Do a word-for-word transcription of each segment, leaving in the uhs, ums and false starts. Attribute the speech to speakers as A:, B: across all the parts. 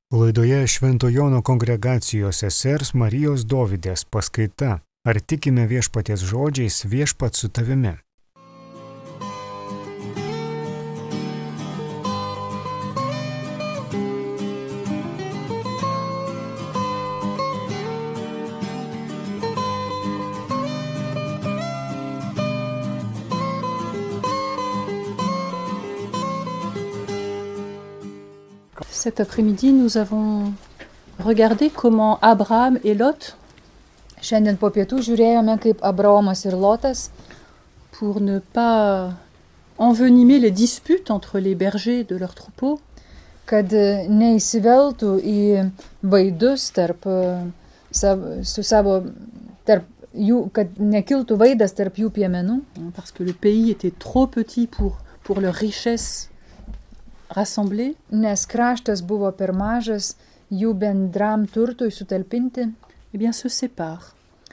A: Laidoje Švento Jono kongregacijos sesers Marijos Dovydės paskaita Ar tikime viešpaties žodžiais viešpat su tavimi?
B: Cet après-midi, nous avons regardé comment Abraham et Lot,
C: Šiandien po pietų žiūrėjome, kaip Abraomas ir Lotas,
B: pour ne pas envenimer les disputes entre les bergers de leurs troupeaux,
C: kad neįsiveltų į vaidus tarp, sav, su savo, tarp jų, kad nekiltų vaidas tarp jų piemenų,
B: parce que le pays était trop petit pour, pour leur richesse rassemblée,
C: nes kraštas buvo per mažas jų bendram turtui sutalpinti,
B: eh bien se séparent.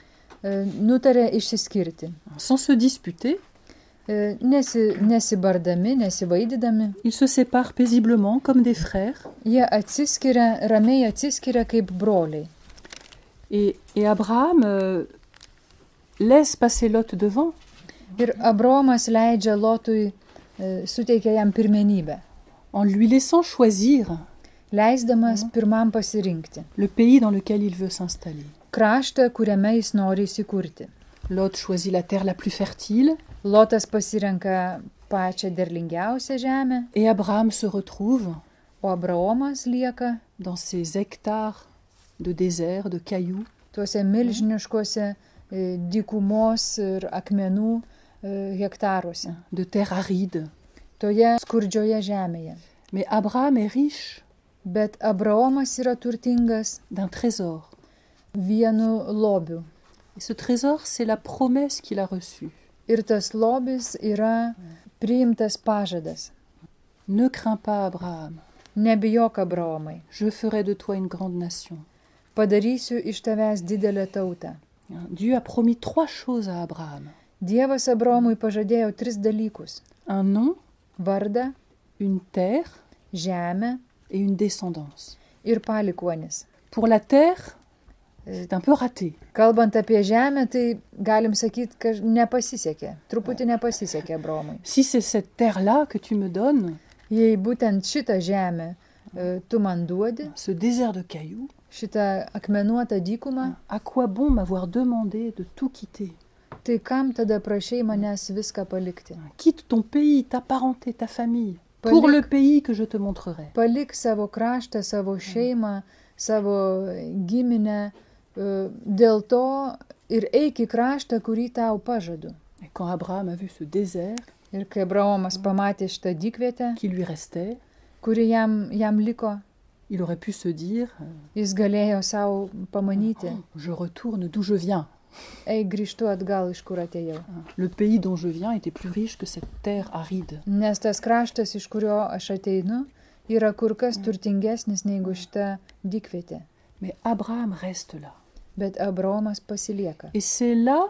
C: Nutarė išsiskirti.
B: Sans se disputer,
C: Nesi, nesibardami, nesivaidydami.
B: ils se séparent paisiblement comme des frères.
C: Jie atsiskiria, ramiai atsiskiria kaip broliai.
B: Et, et Abraham euh, laisse passer Lot devant.
C: Ir Abraomas leidžia Lotui, suteikia jam pirmenybę,
B: En lui laissant choisir
C: leisdamas pirmam pasirinkti
B: le pays dans lequel il veut s'installer.
C: kraštą, kuriame jis nori įsikurti.
B: Lot choisit la terre la plus fertile
C: Lotas pasirenka pačią derlingiausią žemę,
B: et Abraham se retrouve
C: o Abraomas lieka
B: dans ces hectares de désert, de cailloux,
C: tuose milžiniškuose e, dykumos ir akmenų e, hektaruose,
B: de terre aride.
C: toje skurdžioje žemėje.
B: Mais Abraham est riche
C: Bet Abraomas yra turtingas
B: d'un trésor.
C: vienu lobiu.
B: Et ce trésor, c'est la promesse qu'il a reçue.
C: Ir tas lobis yra priimtas pažadas.
B: Ne crains pas, Abraham,
C: Nebijok, Abraomai,
B: je ferai de toi une grande nation.
C: padarysiu iš tavęs didelę tautą.
B: Dieu a promis trois choses à Abraham.
C: Dievas Abraomui pažadėjo tris dalykus:
B: Un nom,
C: vardą,
B: une terre
C: žemę
B: et une descendance.
C: ir palikuonis.
B: Pour la terre, c'est un peu raté.
C: Kalbant apie žemę, tai galim sakyti, kad nepasisekė. Truputį nepasisekė Abraomui.
B: Si c'est cette terre-là que tu me donnes,
C: Jei būtent šitą žemę e, tu man duodi,
B: ce désert de cailloux,
C: šitą akmenuotą dykumą,
B: à quoi bon m'avoir demandé de tout quitter?
C: tai kam tada prašai manęs viską palikti?
B: Quitte ton pays, ta parenté, ta famille,
C: Palik-
B: pour le pays que je te montrerai.
C: Palik savo kraštą, savo šeimą, savo giminę, e, dėl to ir eik į kraštą, kurį tau pažadu.
B: Et quand Abraham a vu ce désert
C: Ir kai Abraomas pamatė šitą dykvietę,
B: qui lui restait,
C: kuri jam, jam liko,
B: il aurait pu se dire
C: jis galėjo savo pamanyti:
B: je retourne d'où je viens.
C: eik, grįžtu atgal, iš kur atėjau.
B: Le pays dont je viens était plus riche que cette terre aride.
C: Nes tas kraštas, iš kurio aš ateinu, yra kur kas turtingesnis negu šita dykvietė.
B: Mais Abraham reste là.
C: Bet Abraomas pasilieka.
B: Et c'est là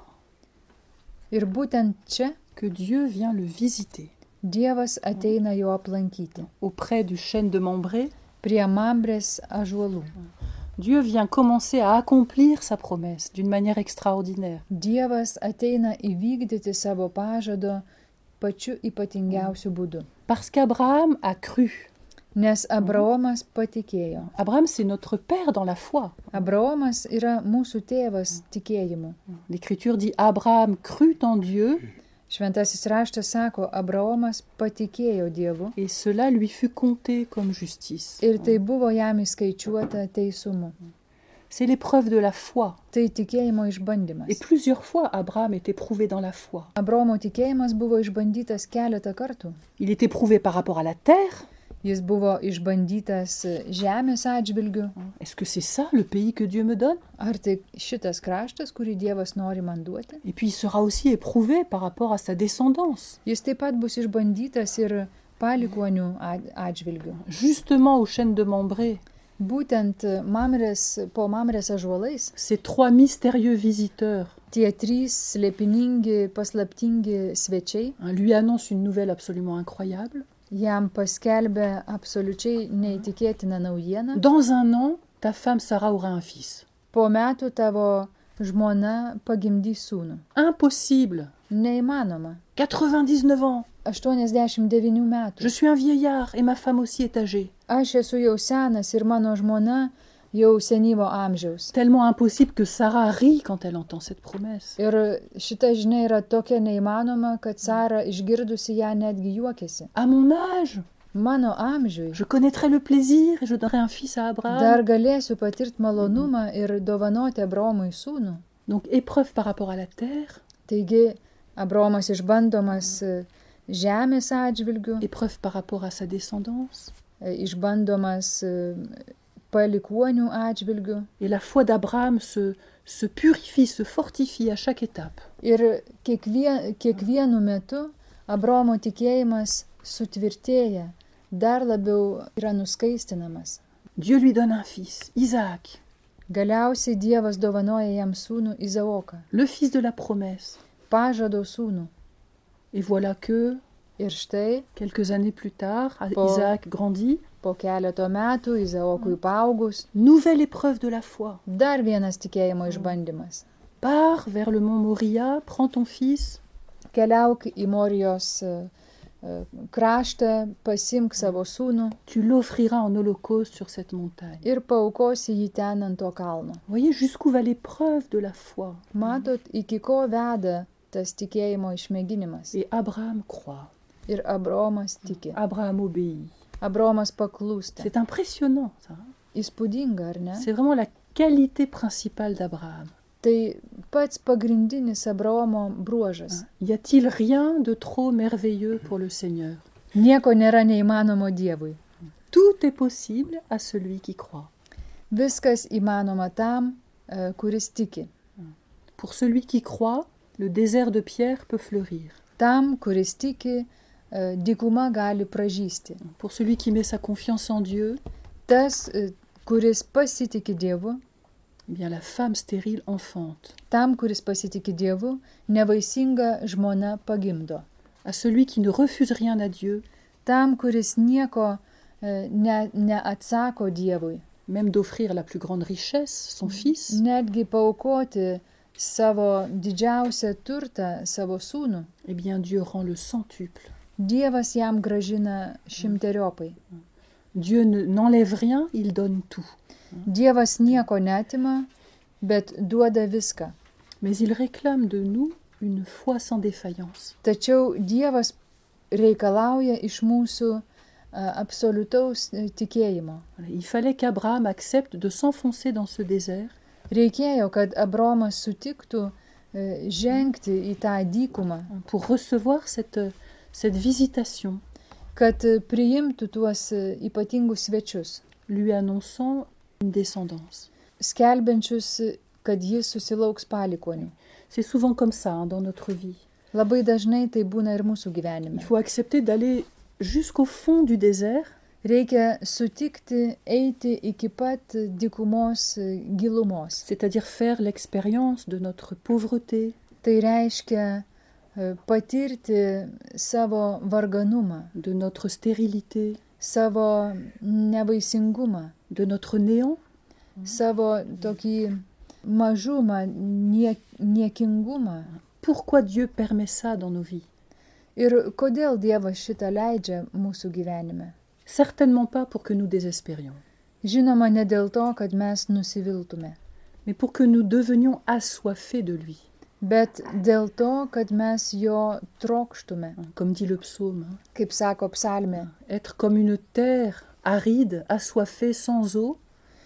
C: Ir būtent čia
B: que Dieu vient le visiter.
C: Dievas ateina jo aplankyti.
B: Auprès du chêne de Mambré,
C: Prie Mambrės ąžuolų.
B: Dieu vient commencer à accomplir sa promesse d'une manière extraordinaire.
C: Dievas ateina įvykdyti savo pažado pačiu ypatingiausiu būdu.
B: Parce qu'Abraham a cru.
C: Nes Abraomas patikėjo.
B: Abraham, c'est notre père dans la foi.
C: Abraomas yra mūsų tėvas tikėjimu.
B: L'Écriture dit Abraham crut en Dieu
C: Šventasis raštas sako, Abraomas patikėjo Dievu
B: et cela lui fut compté comme justice.
C: ir tai buvo jam įskaičiuota teisumu.
B: C'est l'épreuve de la foi.
C: Tai tikėjimo
B: Et
C: išbandymas.
B: plusieurs fois, Abraham est éprouvé dans la foi.
C: Abraomo tikėjimas buvo išbandytas keletą kartų.
B: Il est éprouvé par rapport à la terre.
C: Jis buvo išbandytas žemės atžvilgiu.
B: Est-ce que c'est ça le pays que Dieu me donne?
C: Ar tai šitas kraštas, kurį Dievas nori man duoti?
B: Et puis il sera aussi éprouvé par rapport à sa descendance.
C: Jis taip pat bus išbandytas ir palikuonių at- atžvilgiu.
B: Justement au chêne de Mambré,
C: Būtent Mamrės, po Mamrės ąžuolais
B: ces trois mystérieux visiteurs
C: tie trys slėpiningi, paslaptingi svečiai
B: hein, lui annoncent une nouvelle absolument incroyable.
C: jam paskelbė absoliučiai neįtikėtiną naujieną.
B: Dans un an, ta femme Sarah aura un fils.
C: Po metų tavo žmona pagimdys sūnų.
B: Impossible.
C: Neįmanoma.
B: quatre-vingt-dix-neuf ans.
C: aštuoniasdešimt devynių metų.
B: Je suis un vieillard et ma femme aussi est âgée.
C: Aš esu jau senas ir mano žmona jau senyvo amžiaus.
B: Tellement impossible que Sarah rit quand elle entend cette promesse.
C: Ir šita žinia yra tokia neįmanoma, kad Sara išgirdusi ją netgi juokėsi.
B: À mon âge,
C: Mano amžiui
B: je connaîtrai le plaisir et je donnerai un fils à Abraham.
C: dar galėsiu patirti malonumą ir dovanoti Abromui sūnų.
B: Donc épreuve par rapport à la terre,
C: Taigi, Abromas išbandomas e, žemės atžvilgių,
B: épreuve par rapport à sa descendance.
C: e, išbandomas e, palikuonių atžvilgių.
B: Et la foi d'Abraham se, se purifie, se fortifie à chaque étape.
C: Ir kiekvien, kiekvienu metu Abromo tikėjimas sutvirtėja, dar labiau yra nuskaistinamas.
B: Dieu lui donne un fils, Isaac,
C: Galiausiai Dievas dovanoja jam sūnų Izaoką,
B: le fils de la promesse.
C: pažado sūnų.
B: Et voilà que,
C: Ir štai,
B: quelques années plus tard,
C: Bon.
B: Isaac grandit.
C: po keleto metų Izaokui paaugus,
B: Nouvelle épreuve de la foi.
C: dar vienas tikėjimo išbandymas.
B: Pars vers le mont Moria, prends ton fils,
C: Keliauk į Morijos e, e, kraštą, pasimk savo sūnų
B: tu l'offriras en holocauste sur cette montagne.
C: ir paaukosi jį ten ant to kalno.
B: Voyez jusqu'où va l'épreuve de la foi.
C: Matot, iki ko veda tas tikėjimo išmėginimas.
B: Et Abraham croit.
C: Ir Abromas tiki.
B: Abraham obéit.
C: Abromas paklūsta.
B: C'est impressionnant, ça.
C: Įspūdinga, ar ne?
B: C'est vraiment la qualité principale d'Abraham.
C: Tai pats pagrindinis Abromo bruožas.
B: Y a-t-il rien de trop merveilleux pour le Seigneur?
C: Nieko nėra neįmanomo Dievui.
B: Tout est possible à celui qui croit.
C: Viskas įmanoma tam, e, kuris tiki.
B: Pour celui qui croit, le désert de pierre peut fleurir.
C: Tam, kuris tiki, e, dykuma gali pražysti.
B: Pour celui qui met sa confiance en Dieu,
C: Tas, e, kuris pasitiki Dievu,
B: eh bien la femme stérile enfante.
C: tam, kuris pasitiki Dievu, nevaisinga žmona pagimdo.
B: À celui qui ne refuse rien à Dieu,
C: Tam, kuris nieko e, ne, neatsako Dievui,
B: même d'offrir la plus grande richesse, son fils,
C: netgi paaukoti savo didžiausią turtą, savo sūnų,
B: eh bien Dieu rend le centuple.
C: Dievas jam gražina šimteriopai.
B: Dieu ne- n'enlève rien, il donne tout.
C: Dievas nieko netima, bet duoda viską.
B: Mais il réclame de nous une foi sans défaillance.
C: Tačiau Dievas reikalauja iš mūsų a, absoliutaus e, tikėjimo.
B: Voilà, il fallait qu'Abraham accepte de s'enfoncer dans ce désert
C: Reikėjo, kad Abromas sutiktų e, žengti į tą dykumą,
B: pour recevoir cette, cette visitation,
C: kad e, priimtų tuos e, ypatingus svečius,
B: lui annonçant une descendance.
C: skelbiančius, e, kad jis susilauks palikonių.
B: C'est souvent comme ça hein, dans notre vie.
C: Labai dažnai tai būna ir mūsų gyvenime.
B: Il faut accepter d'aller jusqu'au fond du désert
C: Reikia sutikti eiti iki pat dykumos e, gilumos.
B: c'est-à-dire faire l'expérience de notre pauvreté,
C: Tai reiškia e, patirti savo varganumą,
B: de notre stérilité,
C: savo nevaisingumą,
B: de notre néant.
C: savo tokį mažumą, nie, niekingumą.
B: Pourquoi Dieu permet ça dans nos vies?
C: Ir kodėl Dievas šitą leidžia mūsų gyvenime?
B: Certainement pas pour que nous désespérions,
C: Žinoma, ne dėl to, kad mes nusiviltume,
B: mais pour que nous devenions assoiffés de lui.
C: bet dėl to, kad mes jo trokštume,
B: Hein, Comme dit le psaume, hein,
C: kaip sako psalmė,
B: être comme une terre aride, assoiffée, sans eau,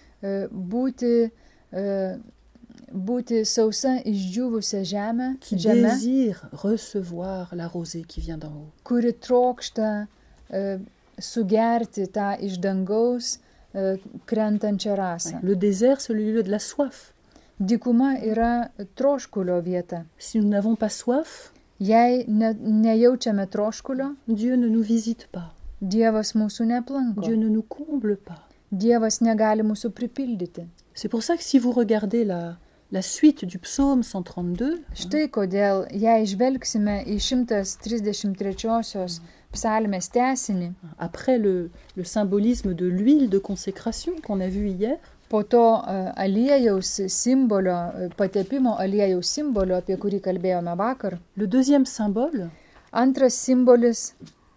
C: e, būti, e, būti sausa išdžiūvusią žemę,
B: qui
C: žemę,
B: désire recevoir la rosée qui vient d'en haut.
C: kuri trokšta e, sugerti tą iš dangaus e, krentančią rasą.
B: Le désert, c'est le lieu de la soif.
C: Dykuma yra troškulio vieta.
B: Si nous n'avons pas soif,
C: Jei ne, nejaučiame troškulio,
B: Dieu ne nous visite pas.
C: Dievas mūsų neaplanko.
B: Dieu ne nous comble pas.
C: Dievas negali mūsų pripildyti.
B: C'est pour ça que si vous regardez la, la suite du psaume cent trente-deux,
C: Štai kodėl, jei žvelgsime į šimtas trisdešimt trečiosios psalmės tęsinį.
B: Après le, le symbolisme de l'huile de consécration qu'on a vu hier,
C: Po to uh, aliejaus simbolio, uh, patepimo aliejaus simbolio, apie kurį kalbėjome vakar,
B: le deuxième symbole,
C: antras simbolis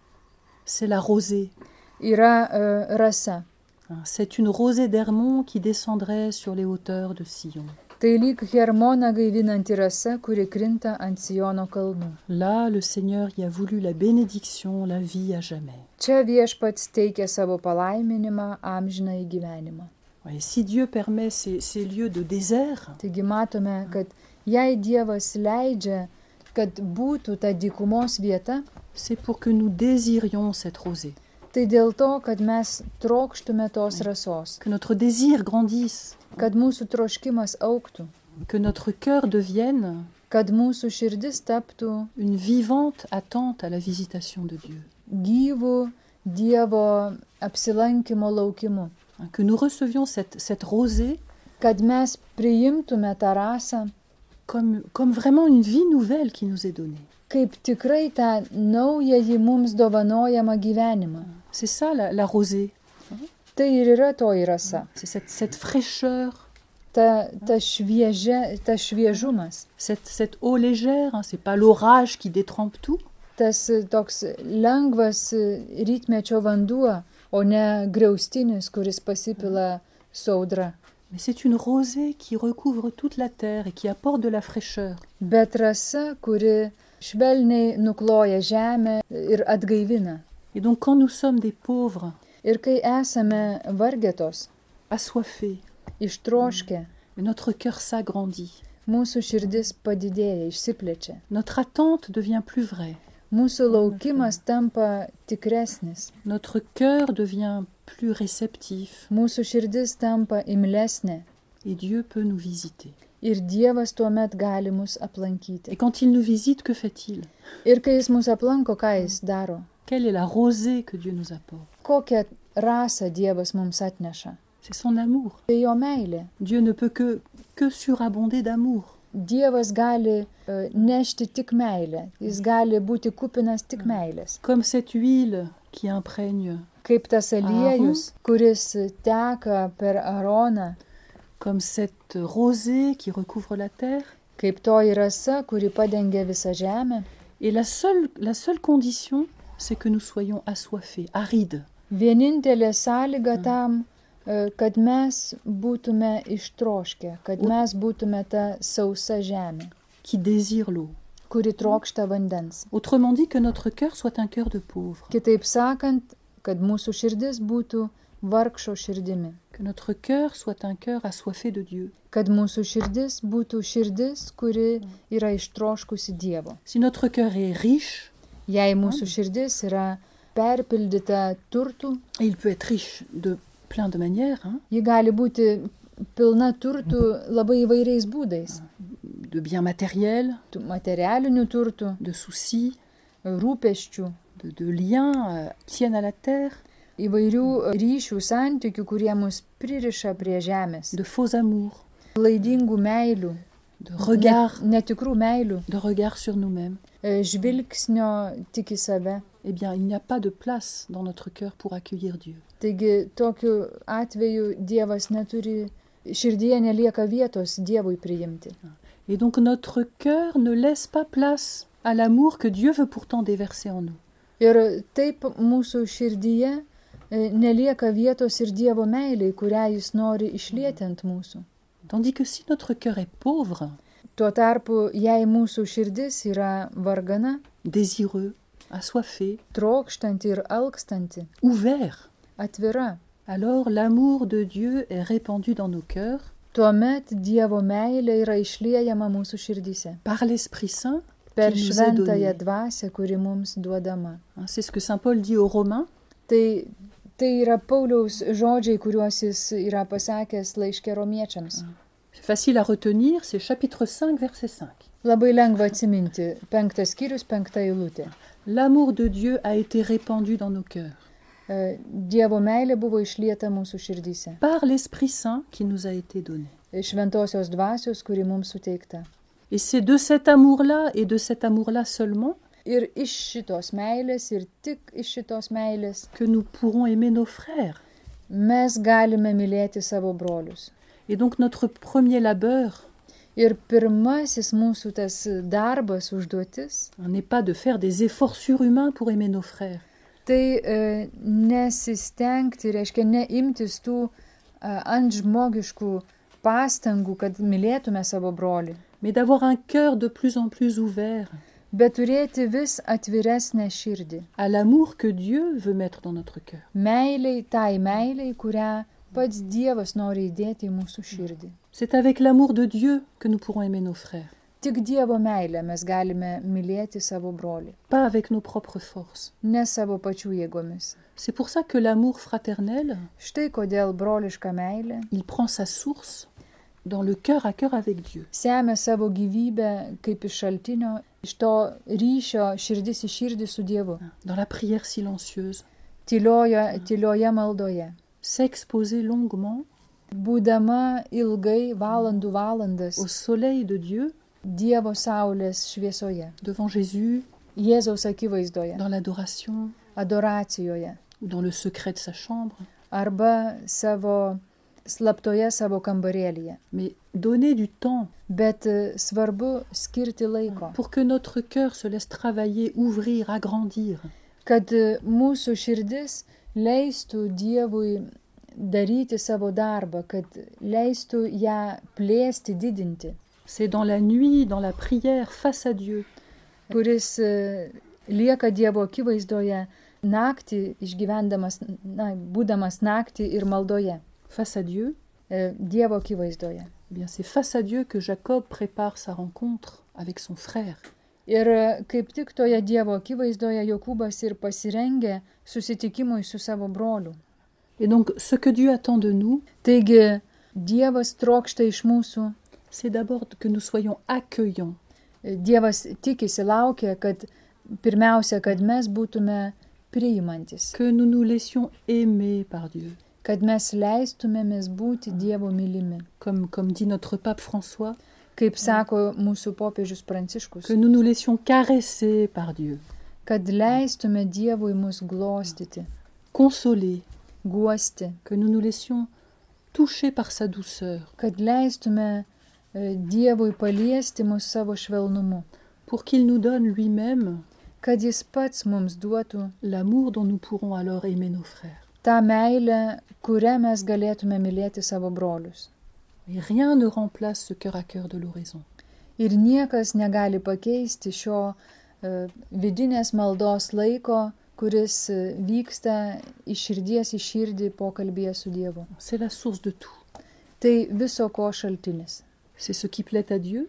B: c'est la rosée.
C: yra uh, rasa.
B: C'est une rosée d'Hermon qui descendrait sur les hauteurs de Sion.
C: Tai lyg Hermoną gaivinanti rasa, kuri krinta ant Siono kalnų.
B: Là, le Seigneur y a voulu la bénédiction, la vie à jamais.
C: Čia viešpats teikia savo palaiminimą amžiną į gyvenimą.
B: Et si Dieu permet ces, ces lieux de désert,
C: Taigi matome, kad jei Dievas leidžia, kad būtų ta dykumos vieta,
B: c'est pour que nous désirions cette rosée,
C: tai dėl to, kad mes trokštume tos rasos,
B: que notre désir grandisse,
C: kad mūsų troškimas augtų,
B: que notre cœur devienne
C: kad mūsų širdis taptų
B: une vivante attente à la visitation de Dieu,
C: gyvų Dievo apsilankimo laukimu,
B: que nous recevions cette, cette rosée
C: kad mes priimtume tą rasą
B: comme, comme vraiment une vie nouvelle qui nous est donnée.
C: kaip tikrai tą naująjį mums dovanojamą gyvenimą.
B: C'est ça la, la rosée,
C: Tai ir yra toji rasa,
B: c'est cette, cette fraîcheur,
C: ta, ta, šviežia, ta šviežumas,
B: cette, cette eau légère, hein, c'est pas l'orage qui détrempe tout,
C: tas toks lengvas rytmečio vanduo, o ne griaustinis, kuris pasipila su audra.
B: mais c'est une rosée qui recouvre toute la terre et qui apporte de la fraîcheur.
C: Bet rasa, kuri švelniai nukloja žemę ir atgaivina.
B: Et donc quand nous sommes des pauvres,
C: Ir kai esame vargetos,
B: assoiffés,
C: ištroškę,
B: notre cœur s'agrandit,
C: mūsų širdis padidėja, išsiplečia.
B: notre attente devient plus vraie,
C: Mūsų laukimas tampa tikresnis,
B: notre cœur devient plus réceptif
C: mūsų širdis tampa imlesnė
B: et Dieu peut nous visiter.
C: ir Dievas tuomet gali mus aplankyti.
B: Et quand il nous visite, que fait-il?
C: Ir kai jis mus aplanko, ką jis daro?
B: Quelle est la rosée que Dieu nous apporte?
C: Kokią rasą Dievas mums atneša?
B: C'est son amour.
C: Tai jo meilė.
B: Dieu ne peut que, que surabonder d'amour.
C: Dievas gali uh, nešti tik meilę, jis gali būti kupinas tik meilės.
B: Comme cette huile qui imprègne,
C: Kaip tas aliejus, kuris teka per Aroną,
B: comme cette rosée qui recouvre la terre.
C: kaip toji rasa, kuri padengia visą žemę.
B: Et la seule, la seule condition, c'est que nous soyons assoiffés, arides.
C: Vienintelė sąlyga tam, uh, kad mes būtume ištroškę, kad mes būtume ta sausa žemė,
B: qui désire l'eau.
C: kuri trokšta vandens.
B: Autrement dit, que notre cœur soit un cœur de pauvre,
C: Kitaip sakant, kad mūsų širdis būtų vargšo širdimi,
B: que notre cœur soit un cœur assoiffé de Dieu.
C: kad mūsų širdis būtų širdis, kuri yra ištroškusi Dievo.
B: Si notre cœur est riche,
C: Jei mūsų širdis yra perpildyta turtų,
B: et il peut être riche de plein de manières, hein,
C: ji gali būti pilna turtų labai įvairiais būdais.
B: de biens matériels,
C: Tų materialinių turtų,
B: de soucis,
C: rūpesčių,
B: de, de liens euh, tiennent à la terre,
C: įvairių ryšių, santykių, kurie mus pririša prie žemės,
B: de faux amours,
C: klaidingų meilių,
B: de regards,
C: net, netikrų meilių,
B: de regards sur nous-mêmes.
C: e, žvilgsnio tik į save.
B: Eh bien, il n'y a pas de place dans notre cœur pour accueillir Dieu.
C: Taigi, tokiu atveju Dievas neturi, širdyje nelieka vietos Dievui priimti.
B: Et donc notre cœur ne laisse pas place à l'amour que Dieu veut pourtant déverser en nous.
C: Ir taip mūsų širdyje e, nelieka vietos ir Dievo meiliai, kurią Jis nori išlieti ant mūsų.
B: Tandis que si notre cœur est pauvre,
C: Tuo tarpu, jei mūsų širdis yra vargana,
B: désireux, assoiffé,
C: trokštanti ir alkstanti,
B: ouvert,
C: atvira,
B: alors l'amour de Dieu est répandu dans nos cœurs
C: tuomet Dievo meilė yra išliejama mūsų širdyse.
B: par l'Esprit Saint
C: Per
B: qui nous est
C: šventąją
B: donné.
C: dvasią, kuri mums duodama.
B: Hein, c'est ce que saint Paul dit aux Romains.
C: Tai, tai yra Pauliaus žodžiai, kuriuos jis yra pasakęs laiške romiečiams.
B: C'est facile à retenir, c'est chapitre cinq, verset cinq.
C: Labai lengva atsiminti. Penktas skyrius, penkta eilutė.
B: L'amour de Dieu a été répandu dans nos cœurs
C: E, Dievo meilė buvo išlieta mūsų širdyse.
B: par l'Esprit Saint qui nous a été donné.
C: Šventosios dvasios, kuri mums suteikta.
B: Et c'est de cet amour-là et de cet amour-là seulement
C: Ir iš šitos meilės, ir tik iš šitos meilės
B: que nous pourrons aimer nos frères.
C: mes galime mylėti savo brolius.
B: Et donc notre premier labeur
C: Ir pirmasis mūsų tas darbas, užduotis,
B: n'est pas de faire des efforts surhumains pour aimer nos frères,
C: tai e, nesistengti, reiškia neimtis tų e, antžmogiškų pastangų, kad mylėtume savo brolį,
B: mais d'avoir un cœur de plus en plus ouvert
C: bet turėti vis atviresnę širdį.
B: à l'amour que Dieu veut mettre dans notre cœur.
C: Meiliai, tai meiliai, kurią pats Dievas nori įdėti į mūsų širdį.
B: C'est avec l'amour de Dieu que nous pourrons aimer nos frères,
C: Tik Dievo meilę mes galime mylėti savo brolį,
B: pas avec nos propres forces.
C: ne savo pačių jėgomis.
B: C'est pour ça que l'amour fraternel,
C: Štai kodėl broliška meilė
B: il prend sa source dans le cœur à cœur avec Dieu.
C: semia savo gyvybę kaip iš šaltinio, iš to ryšio širdis į širdį su Dievu,
B: Dans la prière silencieuse,
C: tylioje, tylioje maldoje,
B: s'exposer longuement
C: būdama ilgai valandų valandas
B: au soleil de Dieu,
C: Dievo saulės šviesoje,
B: devant Jésus,
C: Jėzaus akivaizdoje,
B: dans l'adoration
C: adoracijoje
B: ou dans le secret de sa chambre,
C: arba savo slaptoje savo kambarėlyje.
B: mais donner du temps
C: Bet e, svarbu skirti laiko,
B: pour que notre cœur se laisse travailler, ouvrir, agrandir.
C: kad e, mūsų širdis leistų Dievui daryti savo darbą, kad leistų ją plėsti, didinti,
B: C'est dans la nuit, dans la prière, face à Dieu,
C: kuris e, lieka Dievo akivaizdoje naktį, išgyvendamas, na, būdamas naktį ir maldoje,
B: face à Dieu,
C: e, Dievo akivaizdoje.
B: eh bien c'est face à Dieu que Jacob prépare sa rencontre avec son frère.
C: Ir e, kaip tik toje Dievo akivaizdoje Jokūbas ir pasirengė susitikimui su savo broliu.
B: Et donc ce que Dieu attend de nous,
C: Taigi Dievas trokšta iš mūsų,
B: c'est d'abord que nous soyons accueillants,
C: Dievas tikisi, laukia, kad pirmiausia, kad mes būtume priimantis,
B: que nous nous laissions aimer par Dieu.
C: kad mes leistumėmės būti Dievo mylimi.
B: Comme, comme dit notre pape François,
C: Kaip sako mūsų popiežius Pranciškus,
B: que nous nous laissions caresser par Dieu,
C: kad leistume Dievui mus glostyti,
B: consoler,
C: guosti,
B: que nous nous laissions toucher par sa douceur,
C: kad leistume e, Dievui paliesti mus savo švelnumu,
B: pour qu'il nous donne lui-même
C: kad jis pats mums duotų
B: l'amour dont nous pourrons alors aimer nos frères.
C: tą meilę, kurią mes galėtume mylėti savo brolius.
B: Et rien ne remplace ce cœur à cœur de l'oraison.
C: Ir niekas negali pakeisti šio e, vidinės maldos laiko, kuris e, vyksta iš širdies į širdį pokalbyje su Dievu.
B: C'est la source de tout.
C: Tai viso ko šaltinis.
B: C'est ce qui plaît à Dieu.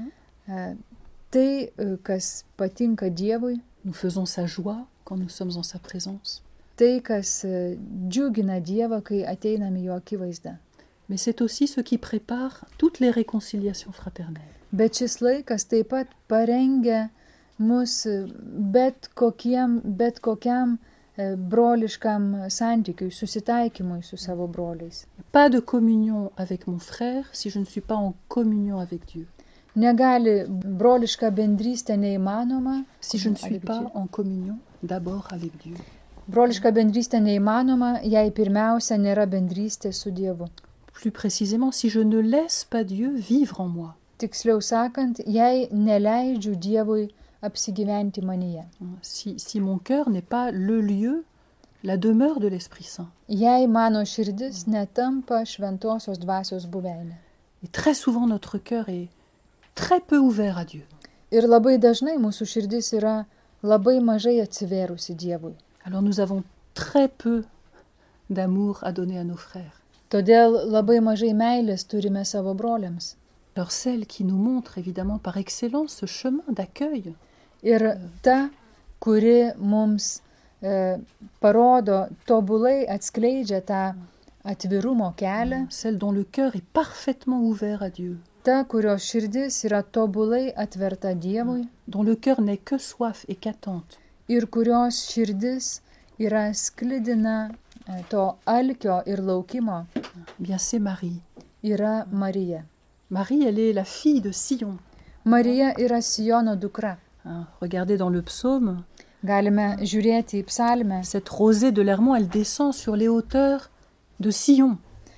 C: E, tai, e, kas patinka Dievui,
B: Nous faisons sa joie quand nous sommes en sa présence.
C: tai, kas e, džiugina Dievą, kai ateiname jo akivaizdą.
B: Mais c'est aussi ce qui prépare toutes les réconciliations fraternelles.
C: Bet šis laikas taip pat parengia mus e, bet kokiem, bet kokiam e, broliškam santykiui, susitaikymui su savo broliais.
B: Pas de communion avec mon frère si je ne suis pas en communion avec Dieu.
C: Negali broliška bendrystė neįmanoma,
B: Si je ne suis pas en communion d'abord avec Dieu.
C: broliška bendrystė neįmanoma, jei pirmiausia nėra bendrystė su Dievu.
B: Plus précisément, si je ne laisse pas Dieu vivre en moi.
C: Tiksliau sakant, jei neleidžiu Dievui apsigyventi manyje.
B: Si, si mon cœur n'est pas le lieu, la demeure de l'Esprit Saint.
C: Jei mano širdis netampa šventosios dvasios buveinė.
B: Et très souvent, notre cœur est très peu ouvert à Dieu.
C: Ir labai dažnai mūsų širdis yra labai mažai atsivėrusi Dievui.
B: Alors nous avons très peu d'amour à donner à nos frères.
C: Todėl labai mažai meilės turime savo broliams.
B: Alors celle qui nous montre évidemment par excellence ce chemin d'accueil,
C: Ir ta, kuri mums e, parodo, tobulai atskleidžia tą atvirumo kelią,
B: celle dont le cœur est parfaitement ouvert à Dieu,
C: ta, kurios širdis yra tobulai atverta Dievui
B: dont le cœur n'est que soif et qu'attente,
C: ir kurios širdis yra sklidina e, to alkio ir laukimo,
B: eh bien c'est Marie.
C: yra Marija.
B: Marie, elle est la fille de Sion.
C: Marija yra Siono dukra.
B: Hein, regardez dans le psaume,
C: Galime žiūrėti į psalmę.
B: cette rosée de l'Hermont, elle descend sur les hauteurs de Sion.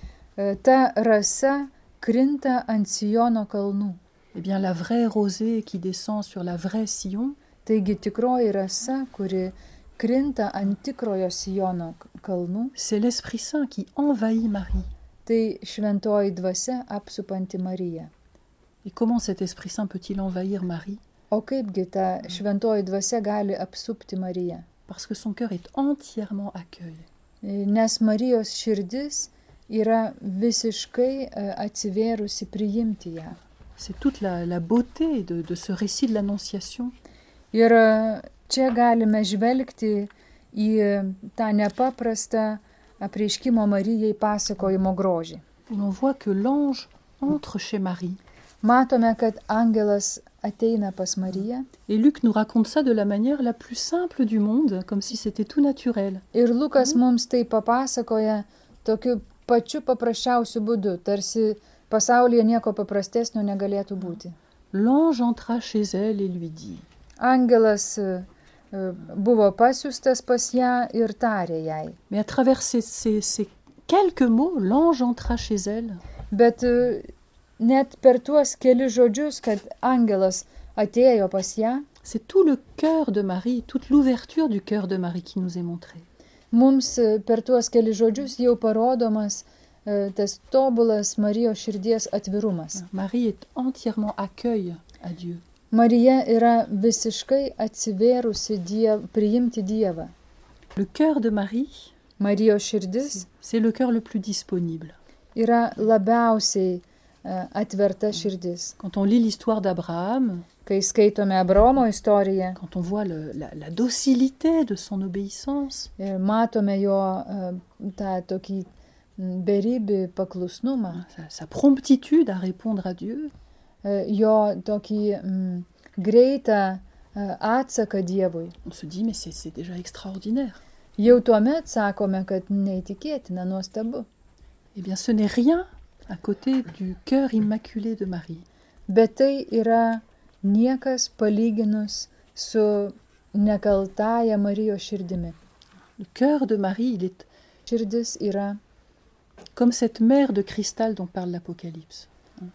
C: E, Ta rasa krinta ant Siono kalnų.
B: Eh bien, la vraie rosée qui descend sur la vraie Sion,
C: Taigi tikroji rasa, kuri krinta ant tikrojo Siono kalnų,
B: c'est l'Esprit Saint qui envahit Marie.
C: tai šventoji dvasia apsupanti Mariją.
B: Et comment cet Esprit Saint peut-il envahir Marie?
C: O kaipgi ta šventoji dvasia gali apsupti Mariją?
B: Parce que son cœur est entièrement accueil.
C: E, Nes Marijos širdis yra visiškai e, atsivėrusi priimti ją.
B: C'est toute la, la beauté de, de ce récit de l'Annonciation.
C: Ir e, čia galime žvelgti į e, tą nepaprastą apreiškimo Marijai pasakojimo grožį.
B: Où l'on voit que l'ange entre chez Marie.
C: Matome, kad angelas ateina pas Mariją
B: Et Luc nous raconte ça de la manière la plus simple du monde, comme si c'était tout naturel.
C: ir Lukas mums tai papasakoja tokiu pačiu paprasčiausiu būdu, tarsi pasaulyje nieko paprastesnio negalėtų būti.
B: L'ange entra chez elle et lui dit.
C: Angelas e, e, buvo pasiųstas pas ją ir tarė jai.
B: Mais à travers ces, ces, ces quelques mots, l'ange entra chez elle.
C: Bet e, net per tuos kelius žodžius, kad angelas atėjo pas ją,
B: C'est tout le cœur de Marie, toute l'ouverture du cœur de Marie qui nous est montrée.
C: mums e, per tuos kelius žodžius jau parodomas e, tas tobulas Marijos širdies atvirumas.
B: Marie est entièrement accueil à Dieu.
C: Marija yra visiškai atsivėrusi diev, priimti Dievą.
B: Le cœur de Marie,
C: Marijos širdis
B: c'est le cœur le plus disponible.
C: yra labiausiai e, atverta širdis.
B: Quand on lit l'histoire d'Abraham,
C: Kai skaitome Abraomo istoriją
B: quand on voit le- la, la docilité de son obéissance,
C: ir matome jo e, tą tokį m, beribį paklusnumą,
B: sa, sa promptitude à répondre à Dieu,
C: e, jo tokį m, greitą e, atsaką Dievui.
B: on se dit mais c'est c'est déjà extraordinaire.
C: Jau tuomet sakome, kad neįtikėtina, nuostabu.
B: Eh bien ce n'est rien à côté du cœur immaculé de Marie.
C: Bet tai yra niekas palyginus su nekaltąja Marijos širdimi.
B: Le cœur de Marie, il est
C: Širdis yra
B: comme cette mer de cristal dont parle l'Apocalypse.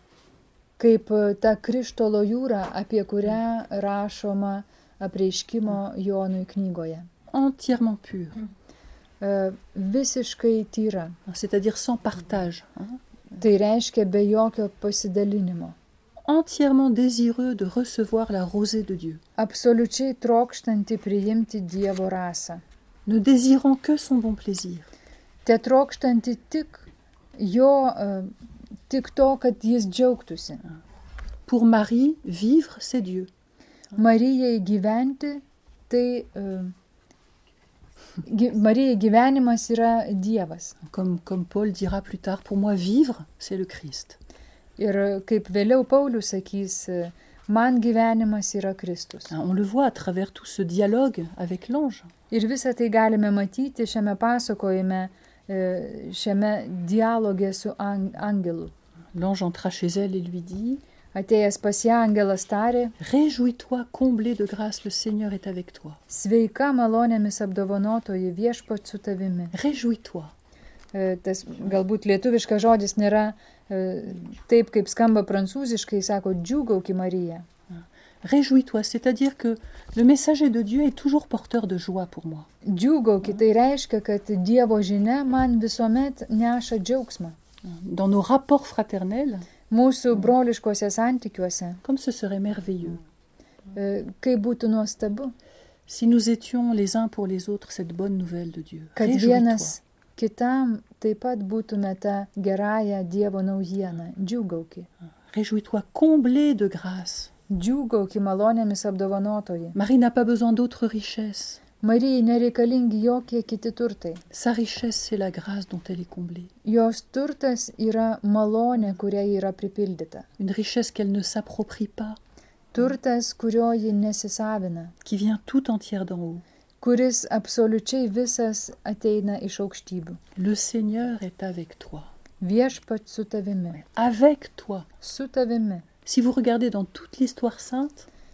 C: kaip e, ta krištolo jūra, apie kurią rašoma apreiškimo Jonui knygoje.
B: Entièrement pur,
C: E, Visiškai tyra.
B: c'est-à-dire sans partage, hein,
C: Tai reiškia be jokio pasidalinimo.
B: entièrement désireux de recevoir la rosée de Dieu,
C: Absoliučiai trokštanti priimti Dievo rasą.
B: ne désirant que son bon plaisir.
C: Te trokštanti tik jo, e, tik to, kad jis džiaugtųsi.
B: Pour Marie, vivre, c'est Dieu.
C: Marijai gyventi, tai e, gy- Marijai gyvenimas yra Dievas.
B: Comme, comme Paul dira plus tard, pour moi, vivre, c'est le Christ.
C: Ir e, kaip vėliau Paulius sakys, e, man gyvenimas yra Kristus.
B: Hein, on le voit à travers tout ce dialogue avec l'ange.
C: Ir visą tai galime matyti šiame pasakojime, e, šiame dialoge su an- angelu.
B: L'ange entra chez elle et lui dit
C: Atėjęs pas ją angelas tarė,
B: « Réjouis-toi, comblé de grâce, le Seigneur est avec toi.
C: sveika malonėmis apdovanotoji viešpat su tavimi.
B: Réjouis-toi.
C: E, Tas galbūt lietuviškas žodis nėra e, taip, kaip skamba prancūziškai, sako džiūgauki Marija.
B: Réjouis-toi, c'est-à-dire que le messager de Dieu est toujours porteur de joie pour moi.
C: Džiūgauki, tai reiškia, kad Dievo žinia man visuomet neša džiaugsmą.
B: Dans nos rapports fraternels,
C: Mūsų broliškose santykiuose,
B: comme ce serait merveilleux
C: e, kaip būtų nuostabu,
B: si nous étions les uns pour les autres cette bonne nouvelle de Dieu.
C: kad
B: Réjouis-toi.
C: vienas kitam taip pat būtume tą gerąją Dievo naujieną. Džiūgauki.
B: Réjouis-toi, comblé de grâce.
C: Džiūgauki malonėmis apdovanotoji.
B: Marie n'a pas besoin d'autres richesses.
C: Marijai nereikalingi jokie kiti turtai.
B: Sa richesse, c'est la grâce dont elle est comblée.
C: Jos turtas yra malonė, kuria yra pripildyta.
B: Une richesse qu'elle ne s'approprie pas,
C: Turtas, kurio ji nesisavina,
B: qui vient tout entière d'en haut.
C: kuris absoliučiai visas ateina iš aukštybių.
B: Le Seigneur est avec toi.
C: Viešpat su tavimi.
B: Avec toi.
C: Su tavimi.
B: Si vous regardez dans toute l'histoire sainte,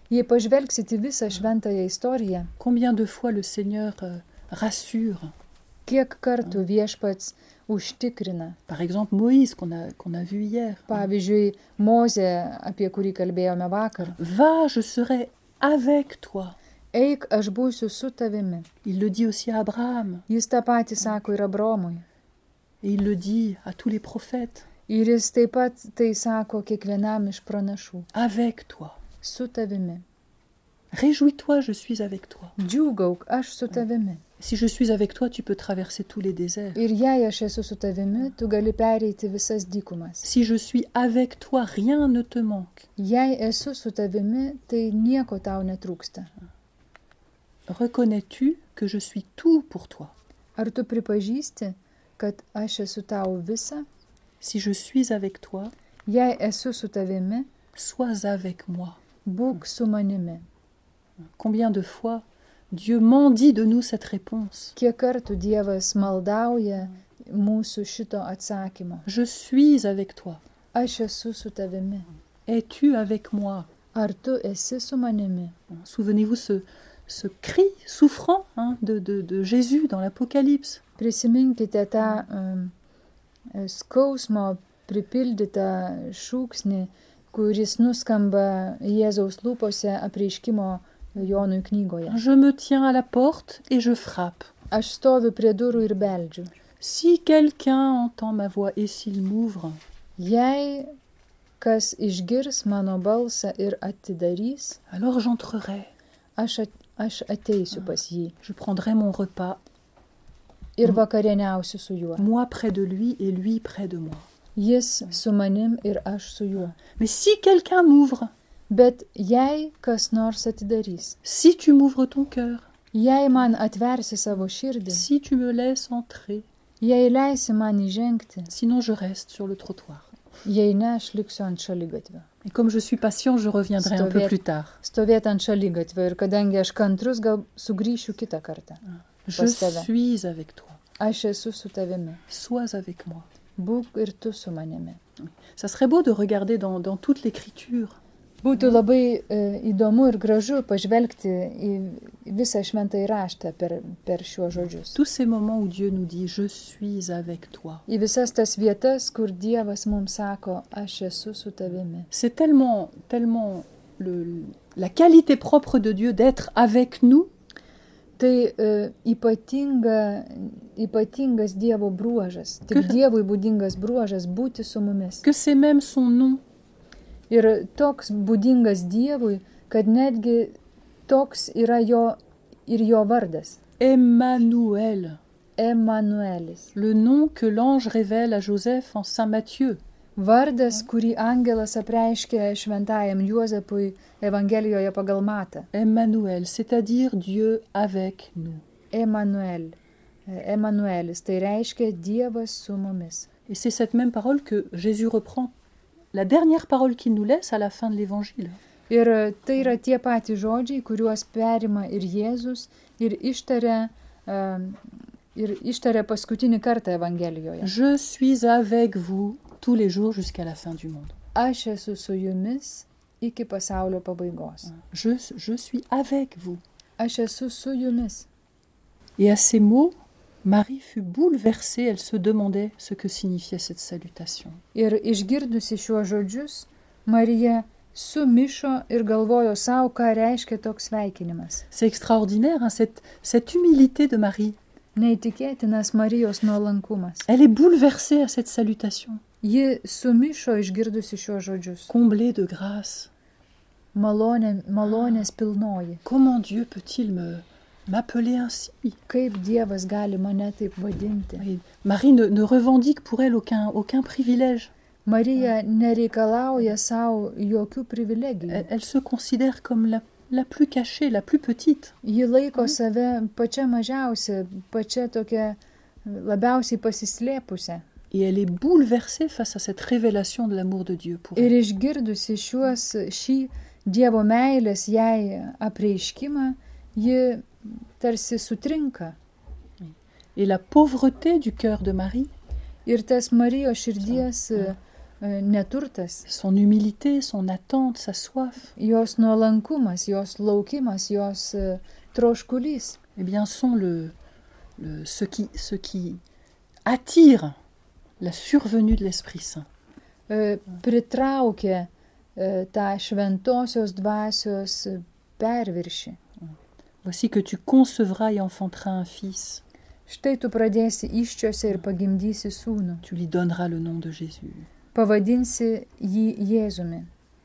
C: Jei pažvelgsit į visą šventąją istoriją,
B: combien de fois le Seigneur euh, rassure.
C: kiek kartų viešpats užtikrina.
B: Par exemple, Moïse, qu'on a, qu'on a vu hier.
C: Pavyzdžiui, Mozė, apie kurį kalbėjome vakar.
B: Va, je serai avec toi.
C: Eik, aš būsiu su tavimi.
B: Il le dit aussi à Abraham.
C: Jis tą patį sako ir Abromui.
B: Et il le dit à tous les prophètes.
C: Ir jis taip pat tai sako kiekvienam iš pranašų.
B: Avec toi.
C: Su tavimi.
B: Réjouis-toi, je suis avec toi.
C: Džiūgauk, aš su tavimi.
B: Si je suis avec toi, tu peux traverser tous les déserts.
C: Ir jei aš esu su tavimi, tu gali pereiti visas dykumas.
B: Si je suis avec toi, rien ne te manque.
C: Jei esu su tavimi, tai nieko tau netrūksta.
B: Reconnais-tu que je suis tout pour toi?
C: Ar tu pripažįsti, kad aš esu tau visa?
B: Si je suis avec toi,
C: Jei esu su tavimi,
B: sois avec moi.
C: būk su manimi.
B: Combien de fois Dieu mendie de nous cette réponse?
C: Kiek kartų Dievas maldauja mūsų šito atsakymo.
B: Je suis avec toi.
C: Aš esu su tavimi.
B: Es-tu avec moi?
C: Ar tu esi su manimi?
B: Souvenez-vous ce, ce cri souffrant hein, de, de, de Jésus dans l'Apocalypse.
C: Prisiminkite tą um, skausmo pripildytą šūksnį, kuris nuskamba Jėzaus lūpose apreiškimo Jonui knygoje.
B: Je me tiens à la porte et je frappe.
C: Aš stoviu prie durų ir beldžiu.
B: Si quelqu'un entend ma voix et s'il m'ouvre,
C: Jei kas išgirs mano balsą ir atidarys,
B: alors j'entrerai.
C: aš, at, aš ateisiu pas jį
B: Je prendrai mon repas,
C: ir vakarieniausiu su juo.
B: moi près de lui et lui près de moi.
C: Jis su manim ir aš su juo.
B: Mais si quelqu'un m'ouvre,
C: Bet jei kas nors atidarys,
B: si tu m'ouvres ton cœur,
C: jei man atversi savo širdį,
B: si tu me laisses entrer,
C: jei leisi man įžengti,
B: sinon je reste sur le trottoir.
C: jei ne, aš liksiu ant šaligatvio.
B: Et comme je suis patient, je reviendrai un peu
C: Stovėt-
B: plus tard.
C: Stovėti ant šaligatvio ir kadangi aš kantrus, gal sugrįšiu kitą kartą.
B: Je
C: Pas tave.
B: suis avec toi.
C: Aš esu su tavimi.
B: Sois avec moi.
C: Būk ir tu su manimi.
B: Ça serait beau de regarder dans, dans toute l'Écriture
C: Būtų labai e, įdomu ir gražu pažvelgti į visą šventąjį raštą per, per šiuos žodžius.
B: tous ces moments où Dieu nous dit « Je suis avec toi ».
C: Į visas tas vietas, kur Dievas mums sako, aš esu su tavimi.
B: C'est tellement, tellement le, la qualité propre de Dieu d'être avec nous
C: Tai e, ypatinga, ypatingas Dievo bruožas, tik
B: Que-
C: Dievui būdingas bruožas būti su mumis.
B: que c'est même son nom.
C: Ir toks būdingas Dievui, kad netgi toks yra jo ir jo vardas
B: Emmanuel,
C: – Emanuelis.
B: le nom que l'ange révèle à Joseph en Saint Matthieu.
C: Vardas, kurį angelas apreiškė šventajam Juozapui Evangelijoje pagal Matą.
B: Emmanuel, c'est-à-dire Dieu avec nous.
C: Emanuel. Emanuelis, tai reiškia Dievas su mumis.
B: Et c'est cette même parole que Jésus reprend, la dernière parole qu'il nous laisse à la fin de l'Évangile.
C: Ir tai yra tie patys žodžiai, kuriuos perima ir Jėzus ir ištaria, uh, ir ištaria paskutinį kartą Evangelijoje.
B: Je suis avec vous tous les jours jusqu'à la fin du monde.
C: Aš esu su jumis iki pasaulio pabaigos.
B: Je, je suis avec vous.
C: Aš esu su jumis.
B: Et à ces mots, Marie fut bouleversée, elle se demandait ce que signifiait cette salutation.
C: Ir išgirdusi šiuos žodžius, Marija sumišo ir galvojo savo, ką reiškia toks sveikinimas.
B: C'est extraordinaire, hein, cette, cette humilité de Marie.
C: Neįtikėtinas Marijos nuolankumas.
B: Elle est bouleversée à cette salutation,
C: Ji sumišo išgirdusi šiuos žodžius.
B: comblée de grâce.
C: Malonė, malonės pilnoji.
B: Comment Dieu peut-il me, m'appeler ainsi?
C: Kaip Dievas gali mane taip vadinti?
B: Et Marie ne, ne revendique pour elle aucun, aucun privilège.
C: Marija nereikalauja savo jokių privilegijų.
B: Elle, elle se considère comme la, la plus cachée, la plus petite.
C: Ji laiko save pačia mažiausia, pačia tokia labiausiai pasislėpusią.
B: Et elle est bouleversée face à cette révélation de l'amour de Dieu pour
C: Ir
B: elle.
C: išgirdusi šiuos, šį Dievo meilės jai apreiškimą, ji tarsi sutrinka.
B: Et la pauvreté du cœur de Marie
C: Ir tas Marijos širdies e, e, neturtas,
B: son humilité, son attente, sa soif,
C: jos nuolankumas, jos laukimas, jos e, troškulys,
B: eh bien, sont le, le, ce, qui, ce qui attire la survenue de l'Esprit Saint.
C: e, pritraukia e, tą šventosios dvasios perviršį.
B: Voici que tu concevras et enfanteras un fils.
C: Štai tu pradėsi iščiose ir pagimdysi sūnų.
B: Tu lui donneras le nom de Jésus.
C: Pavadinsi jį Jėzumi.